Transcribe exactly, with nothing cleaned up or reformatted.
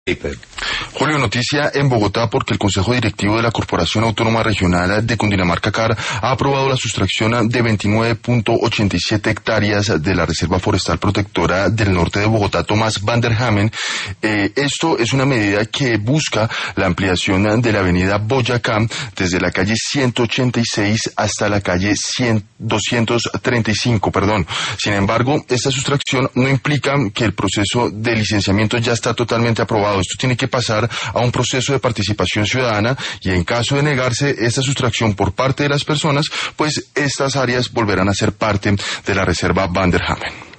Julio, noticia en Bogotá porque el Consejo Directivo de la Corporación Autónoma Regional de Cundinamarca, C A R, ha aprobado la sustracción de veintinueve punto ochenta y siete hectáreas de la Reserva Forestal Protectora del Norte de Bogotá, Tomás Van der Hamen. Eh, esto es una medida que busca la ampliación de la avenida Boyacá desde la calle ciento ochenta y seis hasta la calle doscientos treinta y cinco, perdón. Sin embargo, esta sustracción no implica que el proceso de licenciamiento ya está totalmente aprobado. Esto tiene que pasar a un proceso de participación ciudadana y en caso de negarse esta sustracción por parte de las personas, pues estas áreas volverán a ser parte de la Reserva Van der Hamen.